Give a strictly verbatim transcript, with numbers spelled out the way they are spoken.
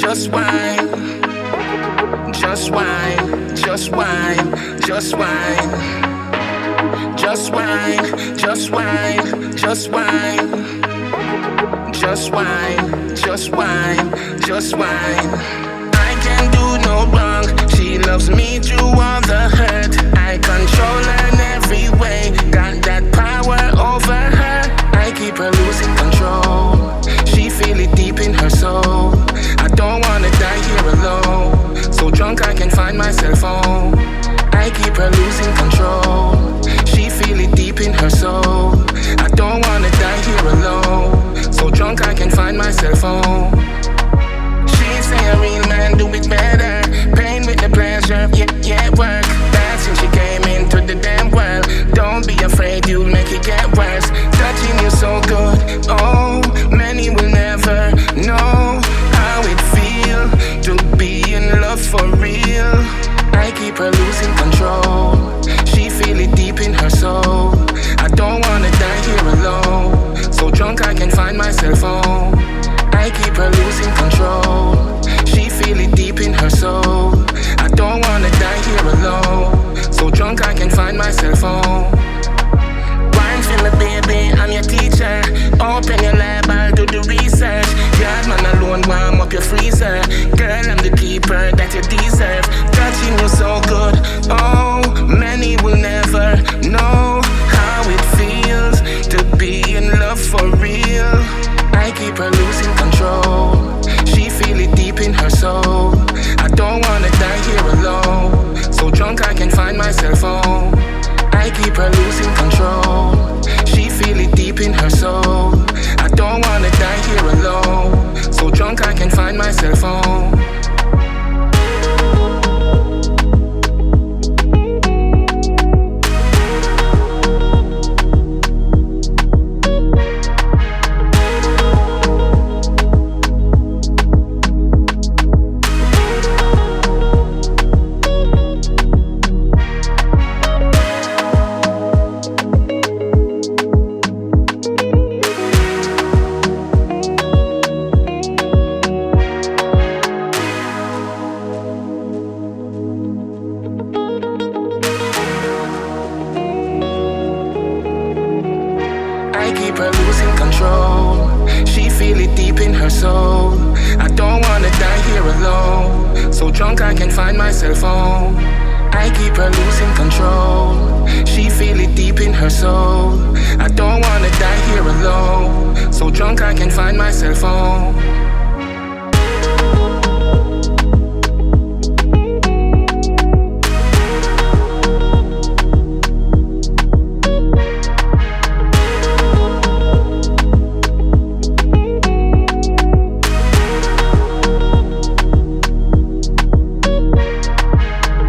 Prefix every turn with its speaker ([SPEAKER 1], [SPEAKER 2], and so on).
[SPEAKER 1] Just wine, just wine, just wine, just wine. Just wine, just wine, just wine. Just wine, just wine, just wine. I can do no wrong. She loves me through all the hurt. I control her in every way. Got that power over her. I keep her losing control. She feel it deep in her soul. I don't wanna die here alone. So drunk I can find myself home. I keep her losing control. She feel it deep in her soul. I don't wanna die here alone. So drunk I can find myself home. She say a real man do it better. Pain with the pleasure, yeah, yeah, work. Bad since she came into the damn world. Don't be afraid, you'll make it get worse. Touching you so good, oh, many will never know how it feel to be in love for real. I keep her losing control. She feel it deep in her soul. I don't wanna die here alone. So drunk I can find myself home. I keep her losing control. She feel it deep in her soul. I don't wanna die here alone. So drunk I can find myself home. Wine for me baby, I'm your teacher. Open your lab, I'll do the research. Yard man alone, warm up your freezer. Girl, I'm the keeper that you deserve. Touching you so good, oh, many will never know how it feels to be in love for real. I keep her losing control. She feel it deep in her soul. I don't wanna die here alone. So drunk I can find myself home. I keep her losing control. She feel it deep in her soul. I don't wanna die here alone. So drunk I can find myself home. I keep her losing control. She feel it deep in her soul. I don't wanna die here alone. So drunk I can find myself home. I keep her losing control. She feel it deep in her soul. I don't wanna die here alone. So drunk I can find myself home.